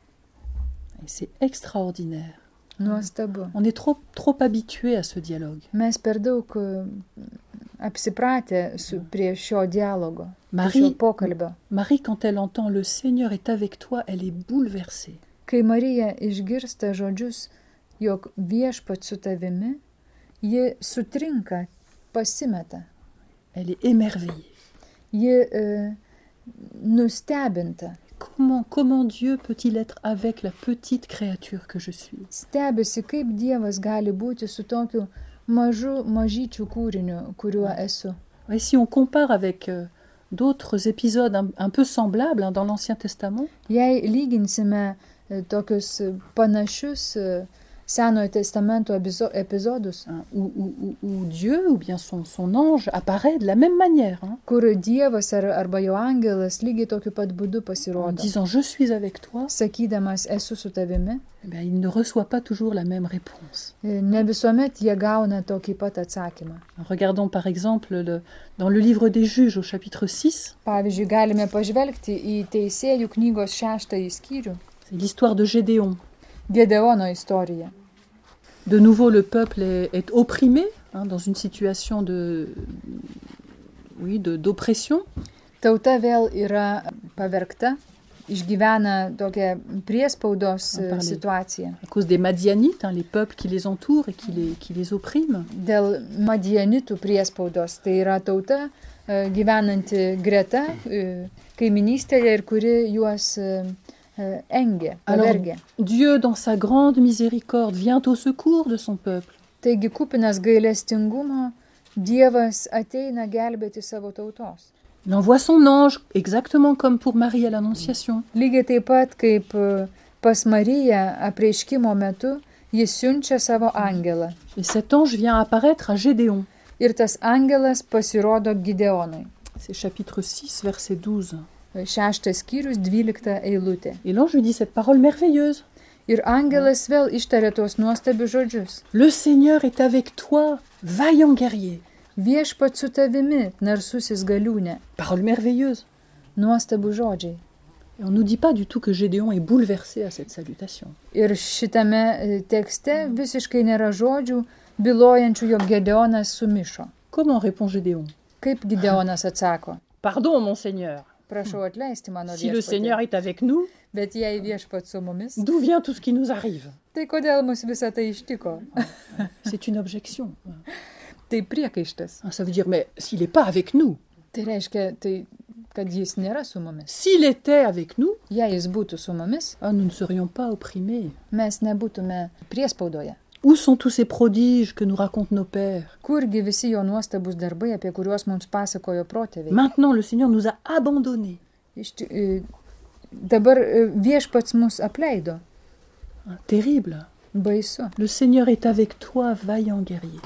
B: Et c'est extraordinaire.
C: Nuostabu.
B: On est trop, trop habitué à ce dialogue.
C: Mes per daug e, apsipratę su, prie šio dialogo, prie
B: Marie,
C: šio pokalbio.
B: Marie, quand elle entend le Seigneur est avec toi, elle est bouleversée.
C: Kai Marija išgirsta žodžius, jog viešpats su tavimi, ji sutrinka, pasimeta.
B: Elle est émerveillée.
C: Ji e, nustebinta.
B: Comment, comment Dieu peut-il être avec la petite créature que je suis?
C: Stebisi, kaip Dievas gali būti su tokiu mažu, mažyčiu kūriniu, kuriuo esu.
B: Et si on compare avec euh, d'autres épisodes un, un peu semblables hein, dans l'Ancien Testament,
C: Jei lyginsime e, tokius panašius e, Senojo testamento epizo- epizodus,
B: hein, où, où- où- où Dieu ou bien son, son ange apparaît de la même manière, hein,
C: kur Dievas ar, arba jo angelas lygiai tokiu pat būdu
B: en
C: pasirodo,
B: disant je suis avec toi,
C: sakydamas esu su tavimi,
B: eh bien, il ne reçoit pas toujours la même réponse.
C: e, ne visuomet jie gauna tokį pat atsakymą.
B: Regardons par exemple le- dans le livre des Juges au chapitre six,
C: Pavyzdžiui, galime pažvelgti į Teisėjų knygos šeštąjį skyrių,
B: c'est l'histoire de Gédéon.
C: Gedeono istoriją.
B: De nouveau, le peuple est, est opprimé hein, dans une situation de, oui, de, d'oppression.
C: Tauta vėl yra pavergta, išgyvena tokią priespaudos e,
B: Parlez.
C: situaciją.
B: À cause des Madianites, hein, les peuples qui les entourent et qui les, qui les oppriment.
C: Dėl madianitų priespaudos, tai yra tauta e, gyvenanti greta, e, kaiminystėje ir kuri juos e, e, engia,
B: Alors,
C: pavergia.
B: Dieu, dans sa grande miséricorde, vient au secours de son peuple.
C: Taigi kupinas gailestingumo, Dievas ateina gelbėti savo tautos.
B: Il envoie son ange, exactement comme pour Marie à l'Annonciation.
C: Lygiai taip pat kaip e, pas Mariją apreiškimo metu, jis siunčia savo angelą.
B: Et cet ange vient apparaître à Gédéon.
C: Ir tas angelas pasirodo Gideonui.
B: C'est chapitre six, verset douze.
C: Šeštas skyrius, dvylikta eilutė.
B: Et l'ange lui dit cette parole merveilleuse.
C: Ir angelas vėl ištarė tuos nuostabius žodžius.
B: Le Seigneur est avec toi, vaillant guerrier.
C: Viešpat su tavimi, narsusis galiūne.
B: Parole merveilleuse.
C: Nuostabų žodžiai.
B: Et on ne nous dit pas du tout que Gédéon est bouleversé à cette salutation.
C: Ir šitame e, tekste visiškai nėra žodžių, bylojančių, jog Gedeonas sumišo.
B: Comment répond Gédéon?
C: Kaip Gideonas atsako?
B: Pardon, mon Seigneur.
C: Prašau atleisti mano
B: Si le Seigneur
C: viešpatį.
B: est avec nous,
C: Bet jei viešpat su mumis,
B: d'où vient tout ce qui nous arrive?
C: tai kodėl mus visą tai ištiko?
B: C'est une objection.
C: Tai priekaištas.
B: Ça veut dire, mais s'il n'est pas avec nous,
C: Tai reiškia, tai, kad jis nėra su mumis.
B: s'il était avec nous,
C: Jei jis būtų su mumis,
B: ah, nous ne serions pas opprimés.
C: mes nebūtume priespaudoje.
B: Où sont tous ces prodiges que nous racontent nos pères?
C: Kurgi visi jo nuostabus darbai, apie kuriuos mums pasakojo protėviai.
B: Maintenant, le Seigneur nous a abandonnés.
C: Iš ti- e, Dabar e, viešpats mus apleido.
B: Ah, terrible.
C: Baisu.
B: Le Seigneur est avec toi, vaillant guerrier.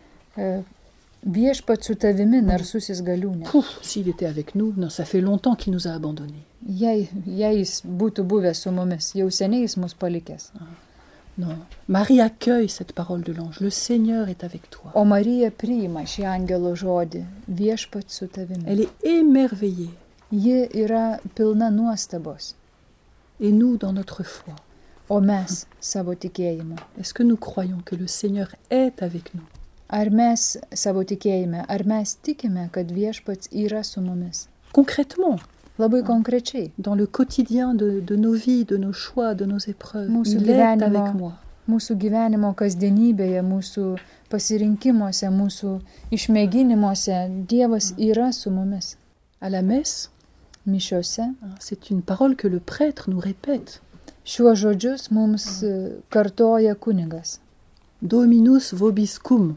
C: E, Viešpats su tavimi, narsusis galiūne.
B: Pouf, s'il était avec nous, non, ça fait longtemps qu'il nous a abandonnés.
C: Jei, jei jis būtų buvęs su mumis, jau seniai jis mus palikęs.
B: Non. Marie accueille cette parole de l'ange. Le Seigneur est avec toi.
C: O Marija priima šį angelo žodį. Viešpats su tavimi.
B: Elle est émerveillée.
C: Ji yra pilna nuostabos.
B: Et nous, dans notre foi,
C: O mes savo tikėjimu.
B: est-ce que nous croyons que le Seigneur est avec nous?
C: Ar mes savo tikėjime, ar mes tikime, kad viešpats yra su mumis?
B: Concrètement,
C: Labai konkrečiai.
B: dans le quotidien de, de nos vies, de nos choix, de nos épreuves,
C: Mūsų
B: il est
C: gyvenimo-
B: avec moi.
C: Mūsų gyvenimo kasdienybėje, mūsų pasirinkimuose, mūsų išmėginimuose Dievas yra su mumis.
B: À la messe,
C: Mišiuose
B: hein, c'est une parole que le prêtre nous répète.
C: šiuos žodžius mums e, kartoja kunigas.
B: Dominus vobiscum.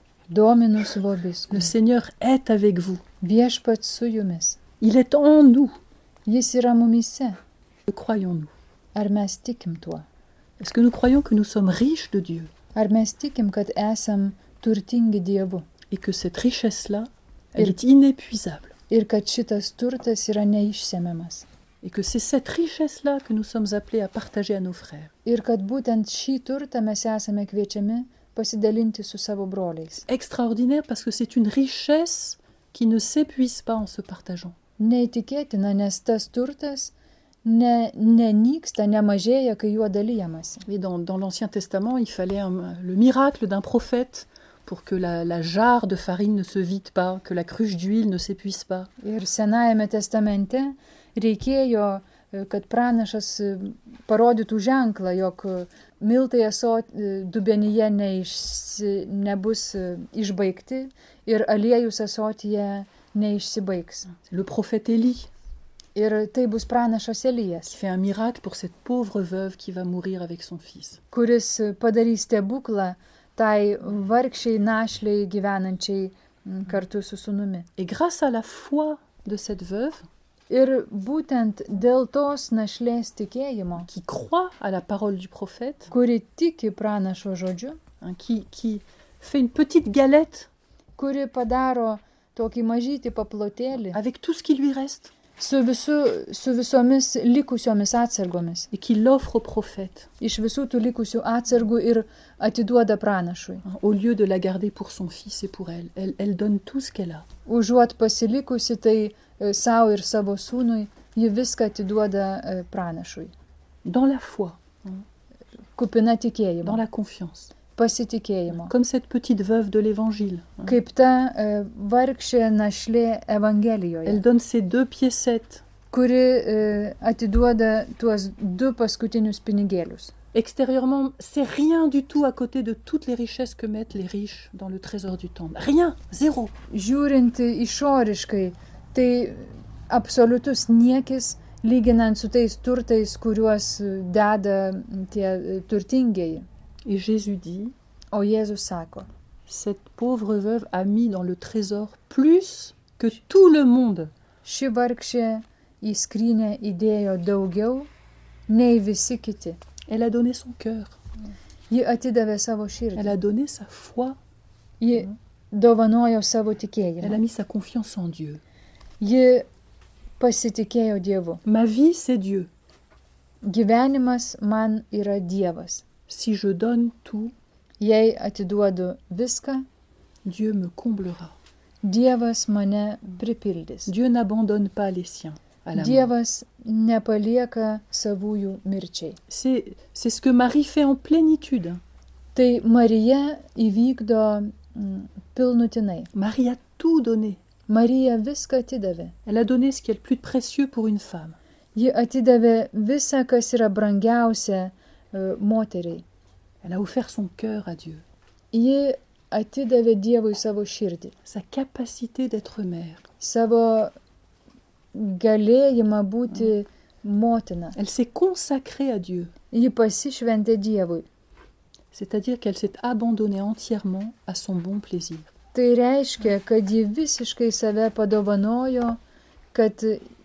C: Dominus vobis.
B: Le Seigneur est avec vous.
C: Viešpats su jumis.
B: Il est en nous.
C: Jis yra mumise.
B: Le croyons-nous?
C: Ar mes tikim tuo?
B: Est-ce que nous croyons que nous sommes riches de Dieu
C: Ar mes tikim, kad esam turtingi Dievu
B: et que cette richesse-là, elle est inépuisable
C: ir kad šitas turtas yra neišsemiamas
B: et que c'est cette richesse-là que nous sommes appelés à partager à nos frères?
C: ir kad būtent šį turtą mes esame kviečiami pasidalinti su savo broliais.
B: Extraordinaire parce que c'est une richesse qui ne s'épuise pas en se partageant.
C: Neįtikėtina, nes tas turtas ne, nenyksta, nemažėja, kai juo dalyjamasi.
B: Et dans, dans l'Ancien Testament, il fallait un- le miracle d'un prophète pour que la, la jarre de farine ne se vide pas, que la cruche d'huile ne s'épuise pas.
C: Ir Senajame testamente reikėjo, e, kad pranašas e, parodytų ženklą, jog e, miltai ąsot e, dubenyje neišsi, nebus e, išbaigti ir aliejus ąsotyje neišsibaigs.
B: Le prophète Élie
C: Ir tai bus pranašas Elijas,
B: qui fait un miracle pour cette pauvre veuve qui va mourir avec son fils.
C: kuris padarys stebuklą tai vargšiai našliai gyvenančiai m, kartu su sūnumi.
B: Et grâce à la foi de cette veuve
C: Ir būtent dėl tos našlės tikėjimo,
B: qui croit à la parole du prophète,
C: kuri tiki pranašo žodžiu,
B: hein, qui, qui fait une petite galette
C: kuri padaro tokį mažytį paplotėlį
B: avec tout ce qui lui reste
C: su, visu, su visomis likusiomis atsargomis,
B: et qui l'offre au prophète,
C: iš visų tų likusių atsargų ir atiduoda pranašui.
B: hein, au lieu de la garder pour son fils et pour elle. Elle, elle donne tout ce qu'elle a.
C: Užuot pasilikusi tai e, savo ir savo sūnui, ji viską atiduoda e, pranašui.
B: Dans la foi,
C: Kupina
B: dans
C: tikėjimo,
B: la confiance.
C: pasitikėjimo.
B: Comme cette petite veuve de l'Évangile. hein.
C: Kaip ta e, vargšė našlė Evangelijoje,
B: Elle donne ses deux piécettes.
C: kuri e, atiduoda tuos du paskutinius pinigėlius.
B: Extérieurement, c'est rien du tout à côté de toutes les richesses que mettent les riches dans le trésor du temple. Rien, zéro.
C: Žiūrint išoriškai, tai absoliutus niekis, lyginant su tais turtais, kuriuos deda tie turtingieji.
B: Et Jésus dit,
C: O Jėzus sako,
B: cette pauvre veuve a mis dans le trésor plus que tout le monde.
C: ši vargšė į skrynę įdėjo daugiau nei visi kiti.
B: Elle a donné son cœur.
C: Ji atidavė savo
B: Elle
C: širdį.
B: a donné sa foi.
C: Ji dovanojo savo
B: Elle a
C: tikėjimą.
B: mis sa confiance en Dieu.
C: Ji pasitikėjo Dievu.
B: Ma vie, c'est Dieu.
C: Gyvenimas man yra Dievas.
B: Si je donne tout,
C: Jei atiduodu viską,
B: Dieu me comblera.
C: Dievas mane pripildys.
B: Dieu n'abandonne pas les siens à la mort.
C: Dievas nepalieka savųjų mirčiai.
B: C'est, c'est ce que Marie fait en plénitude.
C: Tai Marija įvykdo mm, pilnutinai.
B: Marie a tout donné.
C: Marija viską atidavė.
B: Elle a donné ce qui est le plus précieux pour une femme.
C: Ji atidavė visą, kas yra brangiausia e, moteriai.
B: Elle a offert son cœur à Dieu,
C: Ji atidavė Dievui savo širdį,
B: sa capacité d'être mère.
C: savo galėjimą būti motina.
B: Elle s'est consacrée à Dieu,
C: Ji pasišventė Dievui.
B: c'est-à-dire qu'elle s'est abandonnée entièrement à son bon plaisir.
C: Tai reiškia, kad ji visiškai save padovanojo, kad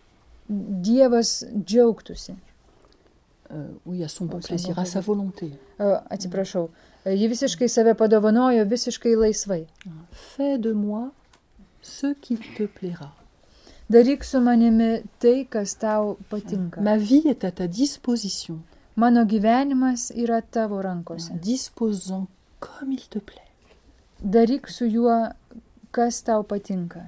C: Dievas džiaugtųsi.
B: Euh, oui, à son bon
C: À son
B: plaisir,
C: bon
B: à sa
C: plaisir.
B: volonté.
C: O, atsiprašau, ji visiškai save padovanojo visiškai laisvai.
B: Fais de moi ce qu'il te plaira.
C: Daryk su manimi tai, kas tau patinka.
B: Ma vie est à ta disposition.
C: Mano gyvenimas yra tavo rankose.
B: Dispose-en comme il te plaît.
C: Daryk su juo, kas tau patinka.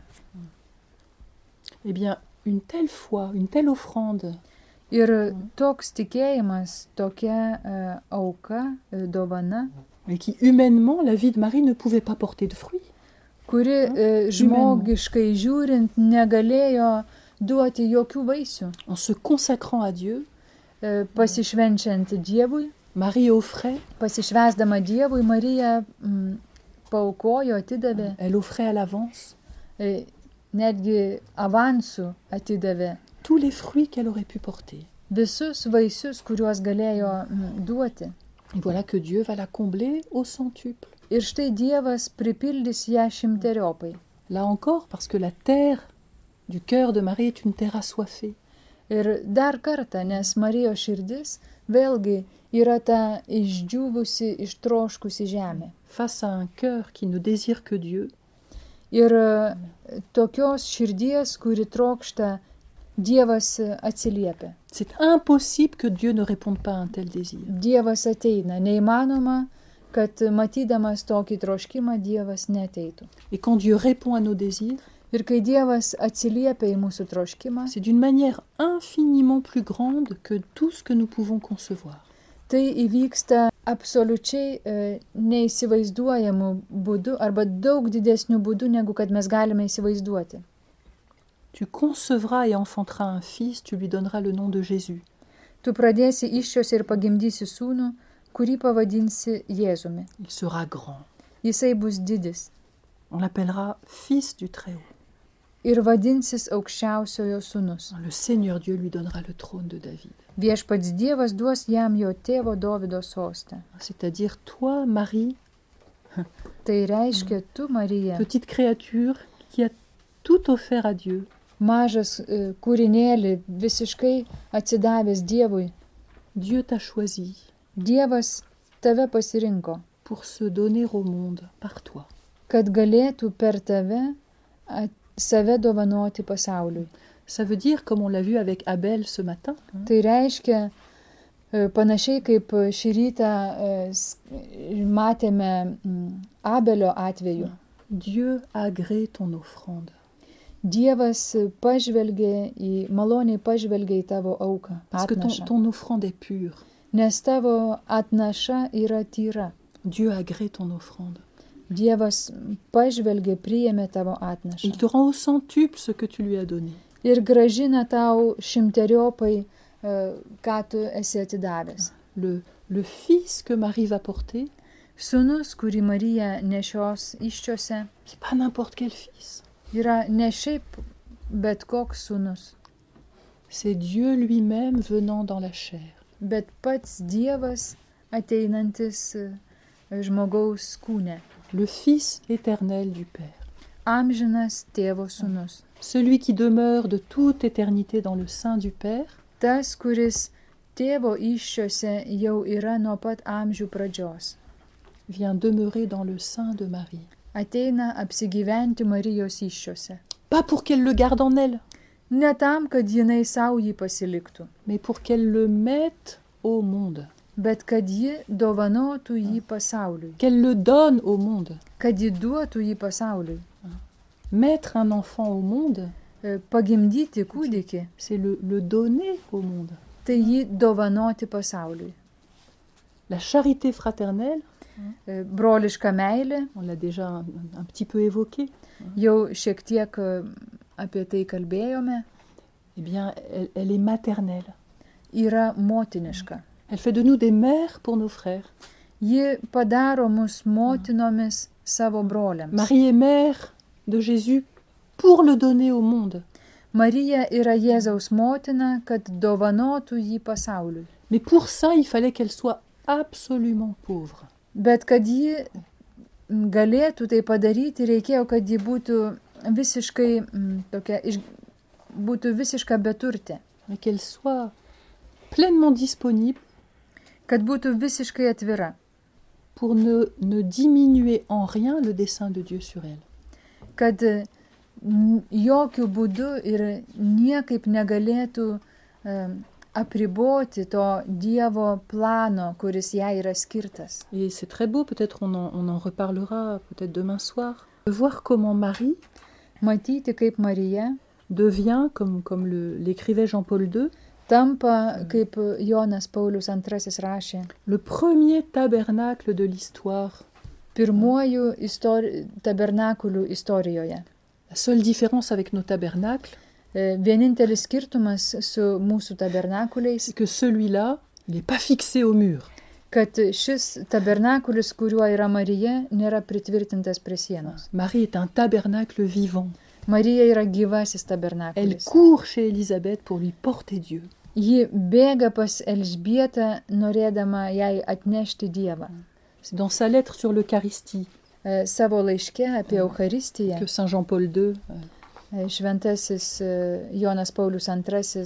B: Eh bien, une telle foi, une telle offrande,
C: Ir toks tikėjimas, tokia uh, auka, uh, dovana,
B: mais qui humainement, la vie de Marie ne pouvait pas porter de fruits.
C: kuri uh, žmogiškai žiūrint negalėjo duoti jokių vaisių.
B: En se consacrant à Dieu,
C: Uh, pasišvenčiant Dievui,
B: Marie offrait,
C: pasišvesdama Dievui, Marija mm, paukojo, atidavė,
B: elle offrait à l'avance
C: uh, netgi avansų atidavė
B: tous les fruits qu'elle aurait pu porter.
C: visus vaisius, kuriuos galėjo mm, duoti.
B: Et voilà que Dieu va la combler au centuple.
C: Ir štai Dievas pripildys ją šimteriopai.
B: Là encore, parce que la terre du cœur de Marie est une terre assoiffée.
C: Ir dar kartą, nes Marijos širdis vėlgi yra ta išdžiūvusi, ištroškusi žemė.
B: Face à un cœur qui ne désire que Dieu,
C: Ir tokios širdies, kuri trokšta, Dievas atsiliepia.
B: c'est impossible que Dieu ne réponde pas à un tel désir.
C: Dievas ateina. Neįmanoma, kad matydamas tokį troškimą Dievas neteitų.
B: Et quand Dieu répond à nos désirs,
C: Ir kai Dievas atsiliepia į mūsų troškimą,
B: c'est d'une manière infiniment plus grande que tout ce que nous pouvons concevoir.
C: tai įvyksta absoliučiai e, neįsivaizduojamų būdų arba daug didesnių būdų, negu kad mes galime įsivaizduoti.
B: Tu concevras et enfanteras un fils, tu lui donneras le nom de Jésus.
C: Tu pradėsi iščiose ir pagimdysi sūnų, kurį pavadinsi Jėzumi.
B: Il sera grand.
C: Jisai bus didis
B: On l'appellera fils du Très-Haut.
C: ir vadinsis aukščiausiojo sūnus.
B: Le Seigneur Dieu lui donnera le trône de David.
C: Viešpats Dievas duos jam jo tėvo Dovydo sostą.
B: C'est-à-dire toi, Marie,
C: Tai reiškia, tu, Marija,
B: petite créature qui a tout offert à Dieu,
C: mažas e, kūrinėlį, visiškai atsidavęs Dievui.
B: Dieu t'a choisi
C: Dievas tave pasirinko,
B: pour se donner au monde par toi.
C: kad galėtų per tave at, save dovanoti pasauliui.
B: Ça veut dire, comme on l'a vu avec Abel ce matin, hein,
C: Tai reiškia, e, panašiai kaip šį rytą e, s- matėme mm, Abelio atveju.
B: Dieu a agréé ton offrande.
C: Dievas pažvelgė į, maloniai pažvelgė į tavo auką,
B: Parce que ton,
C: atnašą.
B: ton offrande est pure.
C: Nes tavo atnaša yra tyra.
B: Dieu a agréé ton offrande.
C: Dievas pažvelgė, priėmė tavo atnašą.
B: Il te rend au centuple ce que tu lui as donné.
C: Ir gražina tau šimteriopai, e, ką tu esi atidavęs.
B: Le, le fils que Marie va porter,
C: Sūnus, kurį Marija nešios iščiose,
B: c'est pas n'importe quel fils.
C: yra ne šiaip bet koks sūnus,
B: C'est Dieu lui-même venant dans la chair.
C: bet pats Dievas ateinantis e, žmogaus kūne.
B: Le Fils éternel du Père.
C: Amžinas tėvo sūnus.
B: Celui qui demeure de toute éternité dans le sein du Père,
C: Tas, kuris tėvo iščiose jau yra nuo pat amžių pradžios.
B: vient demeurer dans le sein de Marie.
C: Ateina apsigyventi Marijos iščiose.
B: Pas pour qu'elle le garde en elle,
C: Ne tam, kad jinai savo jį pasiliktų,
B: mais pour qu'elle le mette au monde,
C: bet kad ji dovanotų jį pasauliui,
B: qu'elle le donne au monde.
C: kad ji duotų jį pasauliui.
B: Mettre un enfant au monde,
C: E, Pagimdyti kūdikį,
B: c'est le, le donner au monde.
C: tai jį dovanoti pasauliui.
B: La charité fraternelle,
C: E, Broliška meilė,
B: on l'a déjà un, un petit peu évoqué,
C: jau šiek tiek e, apie tai kalbėjome,
B: eh bien, elle, elle est maternelle.
C: yra motiniška.
B: Elle fait de nous des mères pour nos frères.
C: Ji padaro mus motinomis savo broliams.
B: Marie est mère de Jésus pour le donner au monde.
C: Marija yra Jėzaus motina, kad dovanotų jį pasauliui.
B: Mais pour ça, il fallait qu'elle soit absolument pauvre.
C: Bet kad ji galėtų tai padaryti, reikėjo, kad ji būtų visiškai mm, tokia, iš, būtų visiška beturtė,
B: Mais qu'elle soit pleinement disponible
C: kad būtų visiškai atvira,
B: pour ne, ne diminuer en rien le dessein de Dieu sur elle.
C: kad mm, jokių būdų ir niekaip negalėtų um, apriboti to Dievo plano, kuris jai yra skirtas.
B: Et c'est très beau, peut-être on en, on en reparlera peut-être demain soir, de voir comment Marie
C: Matyti, kaip Marija
B: devient, comme, comme le- l'écrivait Jean-Paul deux,
C: tampa, kaip Jonas Paulius antrasis rašė,
B: le premier tabernacle de l'histoire.
C: pirmuoju istori tabernakulių istorijoje.
B: La seule différence avec nos tabernacles,
C: E, Vienintelis skirtumas su mūsų tabernakuliais,
B: c'est que celui-là, il n'est pas fixé au mur.
C: kad šis tabernakulis, kuriuo yra Marija, nėra pritvirtintas prie sienos.
B: Marie est un tabernacle vivant.
C: Marija yra gyvasis
B: Elle
C: tabernakulis.
B: court chez Élisabeth pour lui porter Dieu.
C: Ji bėga pas Elžbietą, norėdama jai atnešti Dievą.
B: C'est dans sa lettre sur l'Eucharistie
C: E, Savo laiške apie Eucharistiją
B: que Saint Jean-Paul deux
C: e, šventasis e, Jonas Paulius antrasis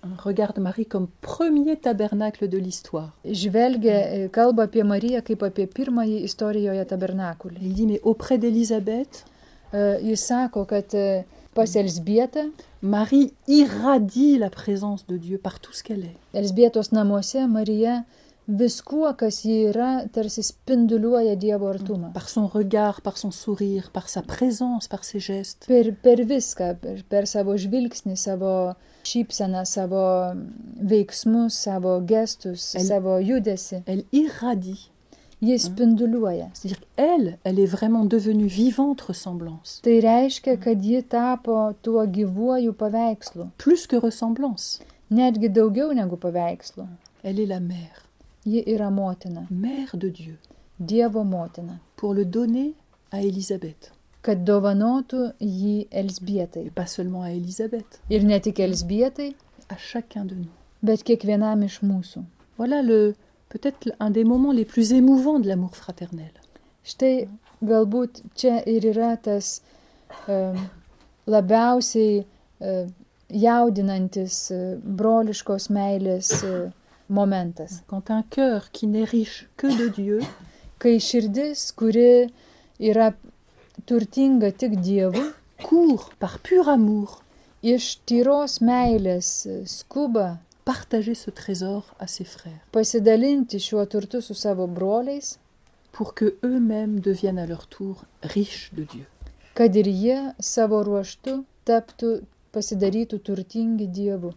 B: regarde Marie comme premier tabernacle de l'histoire.
C: Žvelgia, kalba apie Mariją kaip apie pirmąjį istorijoje tabernakulį.
B: Il dit, mais auprès d'Élisabeth,
C: E, Jis sako, kad e, pas Elzbietą,
B: Marie irradie la présence de Dieu par tout ce qu'elle est.
C: Elzbietos namuose Marija viskuo, kas ji yra, tarsi spinduliuoja Dievo artumą.
B: Par son regard, par son sourire, par sa présence, par ses gestes.
C: Per, per viską, per, per savo žvilgsnį, savo šypseną, savo veiksmus, savo gestus,
B: Elle-
C: savo judesi.
B: Elle irradie.
C: Jis spinduliuoja.
B: C'est-à-dire qu'elle, elle est vraiment devenue vivante ressemblance.
C: Tai reiškia, kad ji tapo tuo gyvuoju paveikslu.
B: Plus que ressemblance.
C: Netgi daugiau negu paveikslu.
B: Elle est la mère.
C: Ji yra motina.
B: Mère de Dieu.
C: Dievo motina.
B: Pour le donner à Élisabeth.
C: Kad dovanotų jį Elzbietai.
B: Et pas seulement à Élisabeth.
C: Ir ne tik Elzbietai,
B: À chacun de nous.
C: bet kiekvienam iš mūsų.
B: Voilà le, peut-être un des moments les plus émouvants de l'amour fraternel.
C: Štai galbūt čia ir yra tas um, labiausiai uh, jaudinantis uh, broliškos meilės uh, momentas.
B: Quand un cœur qui n'est riche que de Dieu
C: Kai širdis, kuri yra turtinga tik Dievu,
B: court par pur amour
C: iš tyros meilės uh, skuba
B: partager ce trésor à ses frères
C: pasidalinti šiuo turtu su savo broliais,
B: pour que eux-mêmes deviennent à leur tour riches de Dieu.
C: kad ir jie savo ruoštu taptų, pasidarytų turtingi Dievu.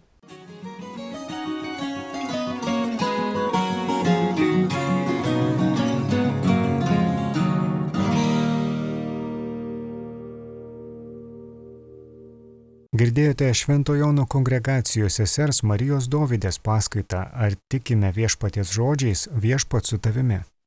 A: Girdėjote Švento Jono kongregacijos sesers Marijos Dovydės paskaitą Ar tikime viešpaties žodžiais, viešpat su tavimi.